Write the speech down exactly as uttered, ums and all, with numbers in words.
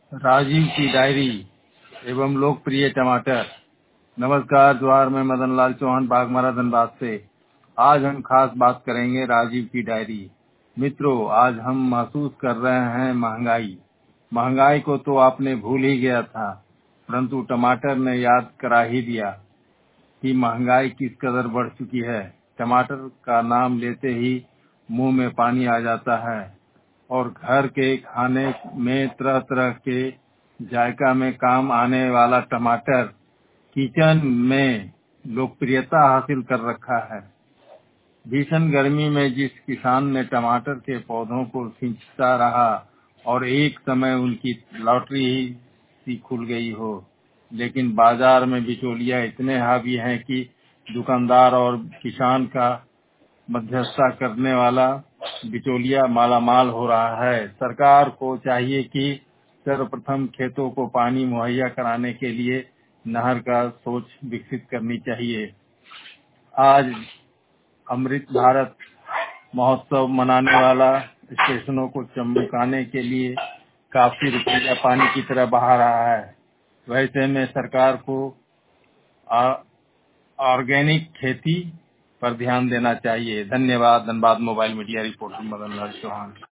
राजीव की डायरी एवं लोकप्रिय टमाटर। नमस्कार, द्वार में मदन लाल चौहान, बागमारा धनबाद से। आज हम खास बात करेंगे राजीव की डायरी। मित्रों, आज हम महसूस कर रहे हैं महंगाई। महंगाई को तो आपने भूल ही गया था, परंतु टमाटर ने याद करा ही दिया कि महंगाई किस कदर बढ़ चुकी है। टमाटर का नाम लेते ही मुंह में पानी आ जाता है और घर के खाने में तरह तरह के जायका में काम आने वाला टमाटर किचन में लोकप्रियता हासिल कर रखा है। भीषण गर्मी में जिस किसान ने टमाटर के पौधों को सिंचता रहा और एक समय उनकी लॉटरी ही सी खुल गई हो, लेकिन बाजार में बिचौलिया इतने हावी हैं कि दुकानदार और किसान का मध्यस्थता करने वाला बिचौलिया मालामाल हो रहा है। सरकार को चाहिए कि सर्वप्रथम खेतों को पानी मुहैया कराने के लिए नहर का सोच विकसित करनी चाहिए। आज अमृत भारत महोत्सव मनाने वाला स्टेशनों को चमकाने के लिए काफी रुपया पानी की तरह बहा रहा है। वैसे में सरकार को ऑर्गेनिक खेती पर ध्यान देना चाहिए। धन्यवाद। Dhanbad mobile media reporter Madan Lal Chauhan.